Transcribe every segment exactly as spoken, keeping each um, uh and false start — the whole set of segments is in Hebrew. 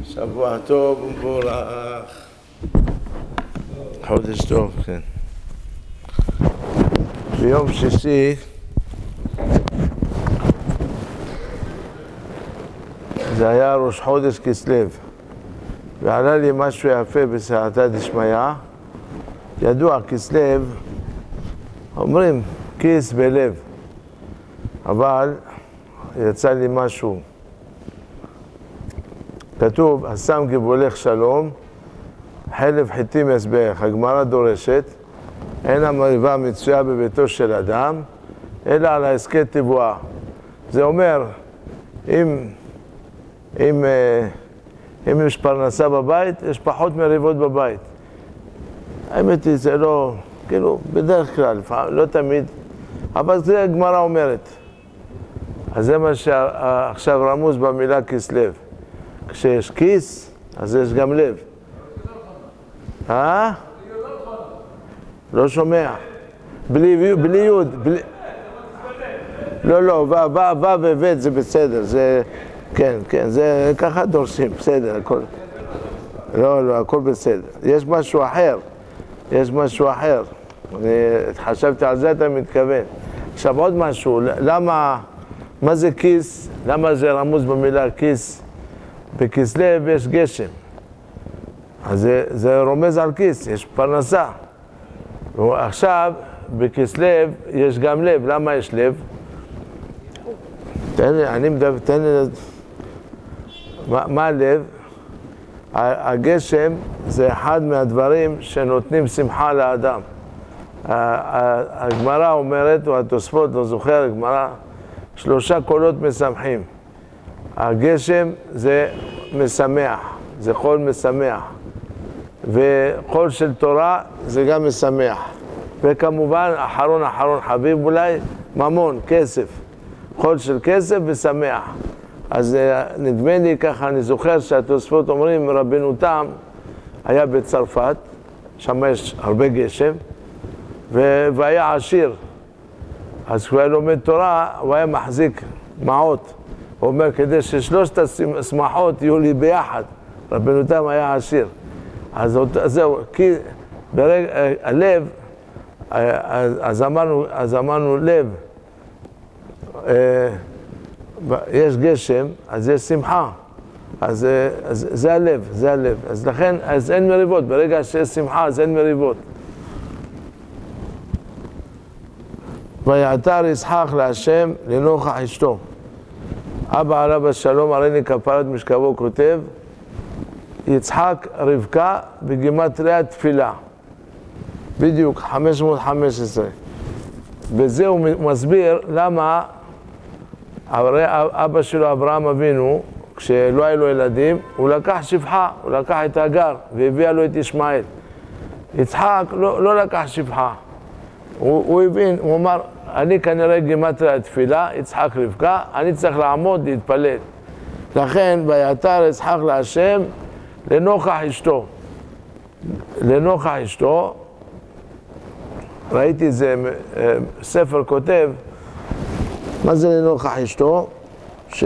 שבוע טוב ומבורך. חודש טוב, כן. ביום שישי זה היה ראש חודש כסלו, ועלה לי משהו יפה בסייעתא דשמיא. ידוע, כסלו, אומרים כיס בלב, אבל יצא לי משהו. כתוב, השם גבולך שלום, חלב חיטים יסבך. הגמרא דורשת, אין המריבה מצויה בביתו של אדם, אלא על ההסכת תבואה. זה אומר, אם, אם, אם יש פרנסה בבית, יש פחות מריבות בבית. האמת היא, זה לא, כאילו, בדרך כלל, לא תמיד, אבל זה הגמרא אומרת. אז זה מה שעכשיו רמוז במילה כסלו. כשיש כיס, אז יש גם לב. אה? לא שומע. בלי יוד. לא, לא, ו' וב' זה בסדר. זה, כן, כן, זה ככה דורשים, בסדר, הכל. לא, לא, הכל בסדר. יש משהו אחר. יש משהו אחר. אני חשבתי על זה, אתה מתכוון. עכשיו עוד משהו, למה, מה זה כיס? למה זה רמוז במילה כיס? בכסלו יש גשם, אז זה, זה רומז על כיס, יש פרנסה. עכשיו, בכסלו יש גם לב. למה יש לב? תן לי, אני מדבר, תן לי... מה, מה הלב? הגשם זה אחד מהדברים שנותנים שמחה לאדם. הגמרא אומרת, או התוספות, לא זוכר, הגמרא, שלושה קולות משמחים. הגשם זה משמח, זה חול משמח, וחול של תורה זה גם משמח, וכמובן אחרון אחרון חביב אולי ממון, כסף, חול של כסף ושמח. אז נדמה לי ככה, אני זוכר שהתוספות אומרים, רבנו תם היה בצרפת, שם יש הרבה גשם, והיה עשיר, אז כשהוא היה לומד תורה הוא היה מחזיק מעות. הוא אומר, כדי ששלושת השמחות יהיו לי ביחד. רבנו תם היה עשיר. אז זהו, כי ברגע, הלב, אז אמרנו, אז אמרנו לב, יש גשם, אז יש שמחה. אז, אז זה הלב, זה הלב. אז לכן, אז אין מריבות. ברגע שיש שמחה, אז אין מריבות. ויעתר יצחק להשם לנוכח אשתו. אבא עליו השלום, הריני כפרת משכבו, כותב, יצחק רבקה בגימטריה תפילה. בדיוק, חמש מאות וחמש עשרה. בזה הוא מסביר למה אבא שלו, אברהם אבינו, כשלא היה לו ילדים, הוא לקח שפחה, הוא לקח את הגר והביאה לו את ישמעאל. יצחק לא, לא לקח שפחה. הוא, הוא הבין, הוא אמר, אני כנראה גימטריה תפילה, יצחק רבקה, אני צריך לעמוד, להתפלל. לכן, ויעתר יצחק להשם לנוכח אשתו. לנוכח אשתו, ראיתי איזה ספר כותב, מה זה לנוכח אשתו? ש...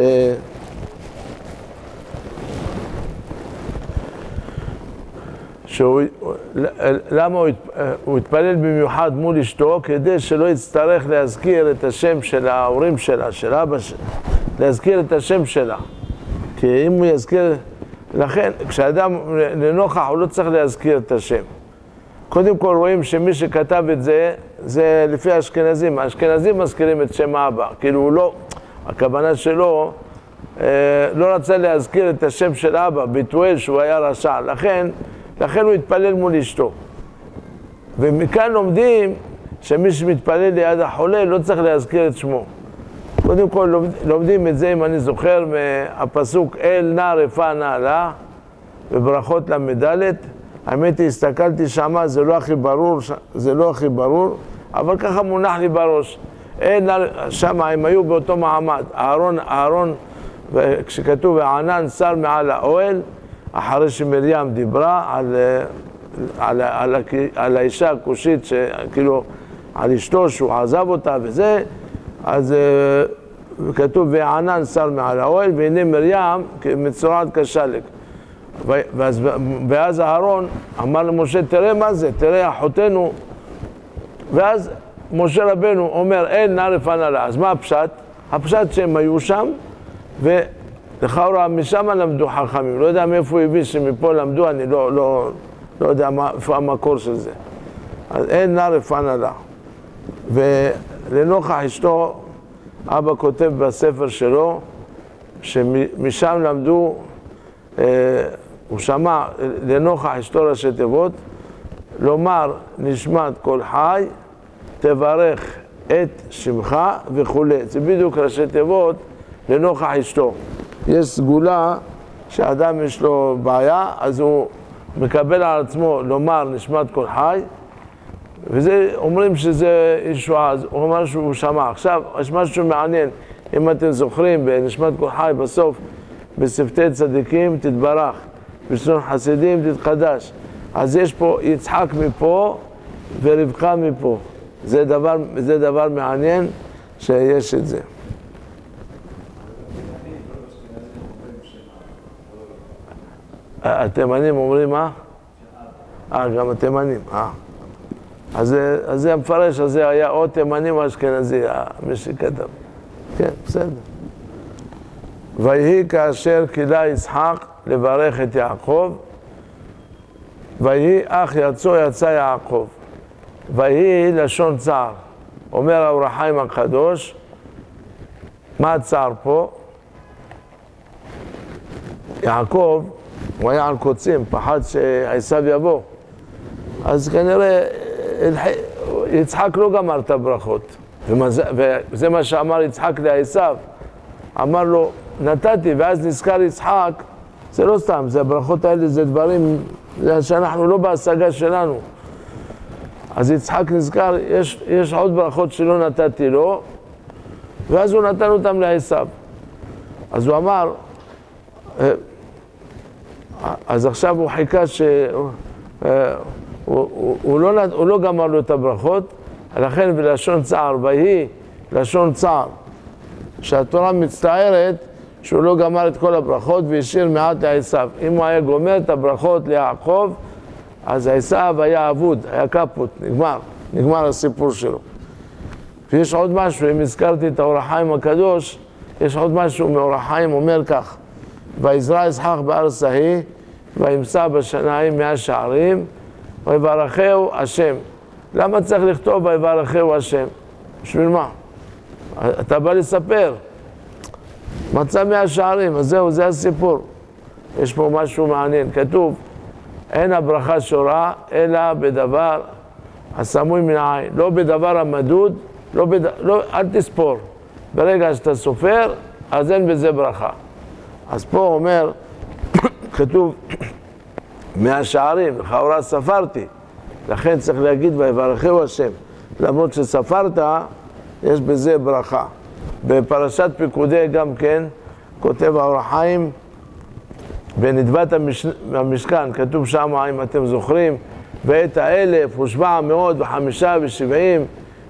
שהוא, למה הוא, הוא התפלל במיוחד מול אשתו? כדי שלא יצטרך להזכיר את השם של ההורים שלה, של אבא שלה, להזכיר את השם שלה. כי אם הוא יזכיר, לכן כשאדם לנוכח הוא לא צריך להזכיר את השם. קודם כל רואים שמי שכתב את זה, זה לפי האשכנזים. האשכנזים מזכירים את שם האבא, כאילו הוא לא, הכוונה שלו, לא רצה להזכיר את השם של אבא, ביטואל שהוא היה רשע. לכן, לכן הוא התפלל מול אשתו. ומכאן לומדים שמי שמתפלל ליד החולה לא צריך להזכיר את שמו. קודם כל לומדים את זה, אם אני זוכר, מהפסוק אל נא רפא נעלה, בברכות למדלת. האמת היא, הסתכלתי שמה, זה לא הכי ברור, זה לא הכי ברור, אבל ככה מונח לי בראש. אל נא, שמה הם היו באותו מעמד. אהרון, אהרון, כשכתוב הענן שר מעל האוהל, אחרי שמרים דיברה על, על, על, על, על האישה הכושית, שכאילו, על אשתו שהוא עזב אותה וזה, אז כתוב וענן שר מעל האוהל, והנה מרים מצורעת כשלג. ואז, ואז אהרון אמר למשה, תראה מה זה, תראה אחותנו. ואז משה רבנו אומר, אין נא לפנה לה. אז מה הפשט? הפשט שהם היו שם, ולכאורה משם למדו חכמים. לא יודע מאיפה הוא הביא שמפה למדו, אני לא, לא, לא יודע מה, איפה המקור של זה. אז אין נא לפנה לה. ולנוכח אשתו, אבא כותב בספר שלו, שמשם למדו, אה, הוא שמע לנוכח אשתו ראשי תיבות, לומר נשמת כל חי, תברך את שמך וכו'. זה בדיוק ראשי תיבות לנוכח אשתו. יש סגולה שאדם יש לו בעיה, אז הוא מקבל על עצמו לומר נשמת כל חי, וזה אומרים שזה ישועה, אז הוא אומר שהוא שמע. עכשיו, יש משהו מעניין, אם אתם זוכרים, בנשמת כל חי בסוף, בשפתי צדיקים תתברך, בשנון חסידים תתחדש. אז יש פה יצחק מפה ורבקה מפה. זה דבר, זה דבר מעניין שיש את זה. התימנים אומרים מה? אה, גם התימנים, אה. אז זה המפרש הזה היה או תימני או אשכנזי, מי שכתב. כן, בסדר. ויהי כאשר קילה יצחק לברך את יעקב, ויהי אך יצא יצא יעקב. ויהי לשון צער. אומר האור החיים הקדוש, מה הצער פה? יעקב, הוא היה על קוצים, פחד שעשיו יבוא. אז כנראה יצחק לא גמר את הברכות. וזה מה שאמר יצחק לעשיו. אמר לו, נתתי, ואז נזכר יצחק, זה לא סתם, זה הברכות האלה, זה דברים שאנחנו לא בהשגה שלנו. אז יצחק נזכר, יש, יש עוד ברכות שלא נתתי לו, ואז הוא נתן אותם לעשיו. אז הוא אמר, אז עכשיו הוא חיכה ש... הוא, הוא, הוא, לא, הוא לא גמר לו את הברכות, לכן בלשון צער, ויהי לשון צער, שהתורה מצטערת שהוא לא גמר את כל הברכות והשאיר מעט לעשיו. אם הוא היה גומר את הברכות ליעקב, אז עשיו היה אבוד, היה קפוט, נגמר, נגמר הסיפור שלו. ויש עוד משהו, אם הזכרתי את האור החיים הקדוש, יש עוד משהו מאור החיים, אומר כך, ויזרע יצחק בארץ ההיא, וימצא בשנה ההיא מאה שערים, ויברכהו השם. למה צריך לכתוב ויברכהו השם? בשביל מה? אתה בא לספר. מצא מאה שערים, אז זהו, זה הסיפור. יש פה משהו מעניין, כתוב, אין הברכה שורה, אלא בדבר הסמוי מן העין. לא בדבר המדוד, לא בד... לא, אל תספור. ברגע שאתה סופר, אז אין בזה ברכה. אז פה אומר, כתוב, מאה שערים, לכאורה ספרתי. לכן צריך להגיד, ויברכהו השם. למרות שספרת, יש בזה ברכה. בפרשת פיקודי גם כן, כותב האור החיים, בנדבת המש... המשכן, כתוב שם, אם אתם זוכרים, ואת האלף ושבע מאות וחמישה ושבעים,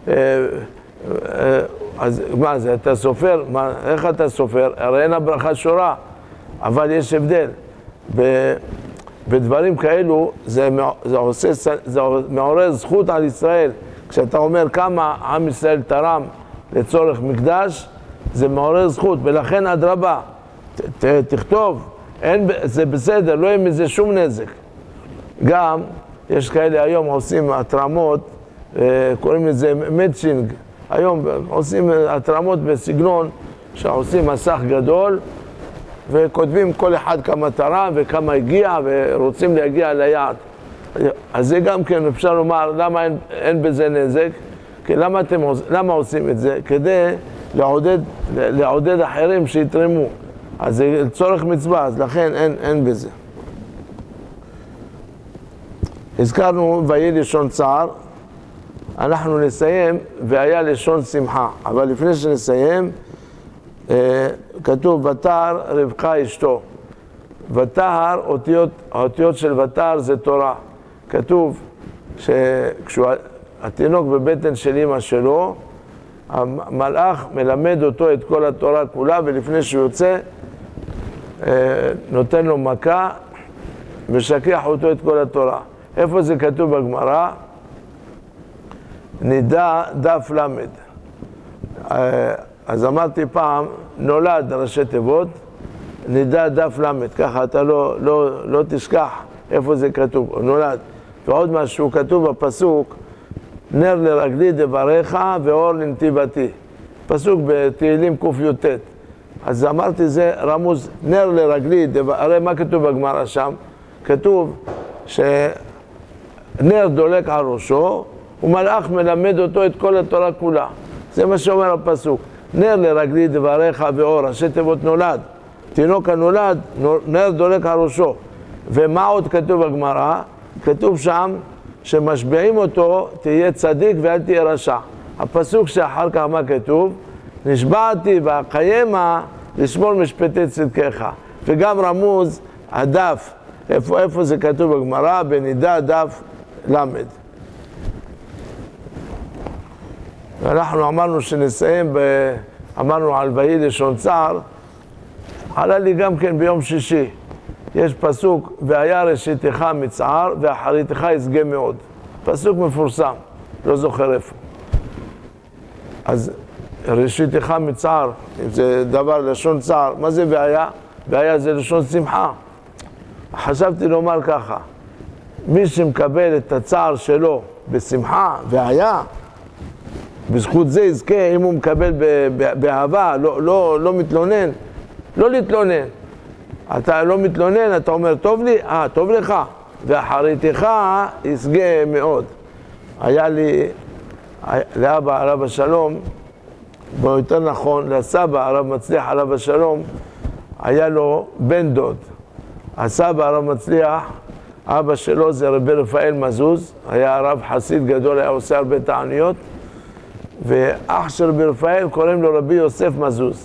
אז מה זה, אתה סופר? מה, איך אתה סופר? הרי אין הברכה שורה, אבל יש הבדל. ב... בדברים כאלו, זה, זה, עושה, זה מעורר זכות על ישראל. כשאתה אומר כמה עם ישראל תרם לצורך מקדש, זה מעורר זכות, ולכן אדרבה, ת, ת, תכתוב, אין, זה בסדר, לא יהיה מזה שום נזק. גם, יש כאלה היום עושים התרמות, קוראים לזה מצ'ינג, היום עושים התרמות בסגנון, שעושים מסך גדול, וכותבים כל אחד כמה תרם וכמה הגיע, ורוצים להגיע ליעד. אז זה גם כן אפשר לומר, למה אין, אין בזה נזק? כי למה, אתם, למה עושים את זה? כדי לעודד, לעודד אחרים שיתרמו. אז זה צורך מצווה, אז לכן אין, אין בזה. הזכרנו ויהי לשון צער, אנחנו נסיים והיה לשון שמחה. אבל לפני שנסיים, כתוב ותער רבקה אשתו. ותער, אותיות, האותיות של ותער זה תורה. כתוב שכשהתינוק בבטן של אמא שלו, המלאך מלמד אותו את כל התורה כולה, ולפני שהוא יוצא, נותן לו מכה משכח אותו את כל התורה. איפה זה כתוב בגמרא? נידה דף למד. אז אמרתי פעם, נולד ראשי תיבות, נידה דף למד, ככה אתה לא, לא, לא תשכח איפה זה כתוב, נולד. ועוד משהו כתוב בפסוק, נר לרגלי דבריך ואור לנתיבתי. פסוק בתהילים קי"ט. אז אמרתי, זה רמוז, נר לרגלי, דבר, הרי מה כתוב בגמרא שם? כתוב שנר דולק על ראשו, ומלאך מלמד אותו את כל התורה כולה. זה מה שאומר הפסוק. נר לרגלי דבריך ואור, ראשי תיבות נולד. תינוק הנולד, נר דולק על ראשו. ומה עוד כתוב בגמרא? כתוב שם שמשביעים אותו, תהיה צדיק ואל תהיה רשע. הפסוק שאחר כך מה כתוב? נשבעתי ואקיימה לשמור משפטי צדקך. וגם רמוז הדף, איפה, איפה זה כתוב בגמרא? בנידה דף למד. ואנחנו אמרנו שנסיים, ב... אמרנו על ויהי לשון צער, עלה לי גם כן ביום שישי. יש פסוק, והיה ראשיתך מצער ואחריתך ישגה מאוד. פסוק מפורסם, לא זוכר איפה. אז ראשיתך מצער, אם זה דבר לשון צער, מה זה והיה? והיה זה לשון שמחה. חשבתי לומר ככה, מי שמקבל את הצער שלו בשמחה והיה, בזכות זה יזכה, אם הוא מקבל באהבה, לא, לא, לא מתלונן, לא להתלונן. אתה לא מתלונן, אתה אומר, טוב לי? אה, טוב לך. ואחריתך ישגה מאוד. היה לי, לאבא עליו השלום, בו יותר נכון, לסבא הרב מצליח עליו השלום, היה לו בן דוד. הסבא הרב מצליח, אבא שלו זה רבי רפאל מזוז, היה הרב חסיד גדול, היה עושה הרבה תעניות, ואח של רבי רפאל קוראים לו רבי יוסף מזוז.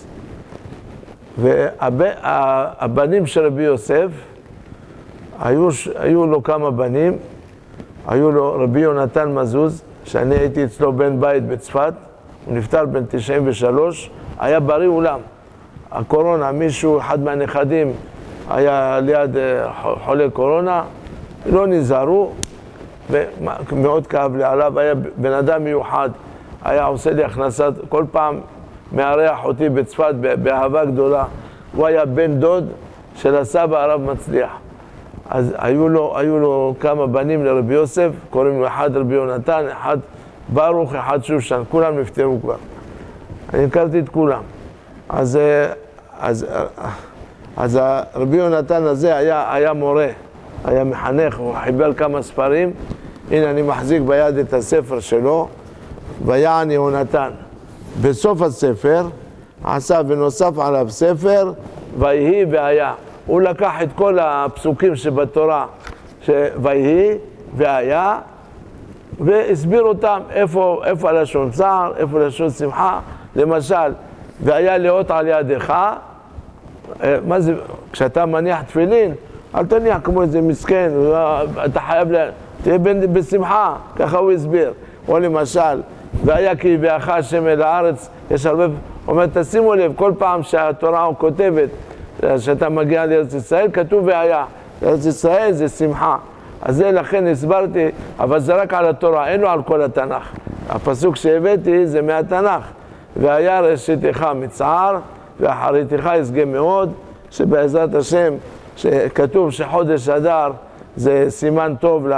והבנים של רבי יוסף, היו, היו לו כמה בנים, היו לו רבי יונתן מזוז, שאני הייתי אצלו בן בית בצפת, הוא נפטר בן תשעים ושלוש, היה בריא אולם. הקורונה, מישהו, אחד מהנכדים, היה ליד חולה קורונה, לא נזהרו, ומאוד כאב לי עליו, היה בן אדם מיוחד, היה עושה לי הכנסת, כל פעם מארח אותי בצפת באהבה גדולה. הוא היה בן דוד של הסבא הרב מצליח. אז היו לו, היו לו כמה בנים לרבי יוסף, קוראים לו אחד רבי יונתן, אחד ברוך, אחד שושן, כולם נפטרו כבר. אני הכרתי את כולם. אז, אז, אז רבי יונתן הזה היה, היה מורה, היה מחנך, הוא חיבר כמה ספרים. הנה אני מחזיק ביד את הספר שלו, ויען יהונתן. בסוף הספר עשה ונוסף עליו ספר, ויהי והיה. הוא לקח את כל הפסוקים שבתורה, שויהי והיה, והסביר אותם איפה, איפה לשון צער, איפה לשון שמחה. למשל, והיה לאות על ידך, מה זה, כשאתה מניח תפילין, אל תניח כמו איזה מסכן, אתה חייב, לה, תהיה בשמחה, ככה הוא הסביר. או למשל, והיה כי הביאך השם אל הארץ, יש הרבה, אומר, תשימו לב, כל פעם שהתורה כותבת, שאתה מגיע לארץ ישראל, כתוב והיה. לארץ ישראל זה שמחה. אז זה לכן הסברתי, אבל זה רק על התורה, אין לו על כל התנ"ך. הפסוק שהבאתי זה מהתנ"ך. והיה ראשיתך מצער, ואחריתך ישגה מאוד, שבעזרת השם, שכתוב שחודש אדר זה סימן טוב ל,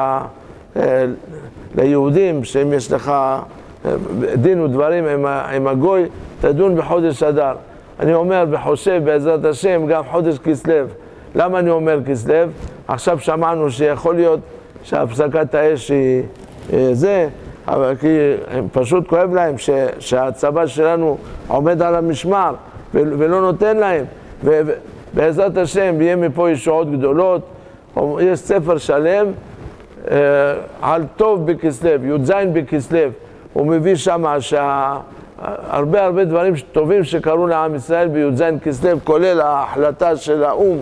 ליהודים, שאם יש לך דין ודברים עם, עם הגוי, תדון בחודש אדר. אני אומר וחושב בעזרת השם גם חודש כסלו. למה אני אומר כסלו? עכשיו שמענו שיכול להיות שהפסקת האש היא זה, אבל כי פשוט כואב להם ש, שהצבא שלנו עומד על המשמר ולא נותן להם. ובעזרת השם יהיה מפה ישועות גדולות. יש ספר שלם על טוב בכסלו, י"ז בכסלו. הוא מביא שם שהרבה הרבה דברים טובים שקרו לעם ישראל בי"ז כסלו, כולל ההחלטה של האו"ם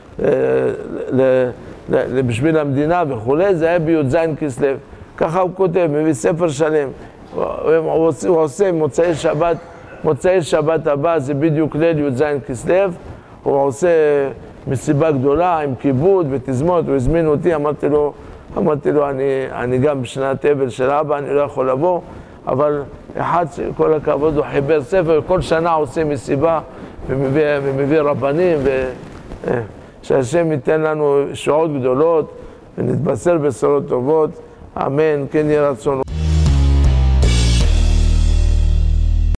בשביל המדינה וכולי, זה היה בי"ז כסלו. ככה הוא כותב, מביא ספר שלם. הוא עושה מוצאי שבת, מוצאי שבת הבא זה בדיוק ליל י"ז כסלו, הוא עושה מסיבה גדולה עם כיבוד ותזמות, הוא הזמין אותי, אמרתי לו, אמרתי לו, אני, אני גם בשנת אבל של אבא, אני לא יכול לבוא, אבל אחד, כל הכבוד, הוא חיבר ספר, כל שנה עושה מסיבה ומביא, ומביא רבנים, ושהשם ייתן לנו שעות גדולות ונתבשר בשורות טובות, אמן, כן יהיה רצון.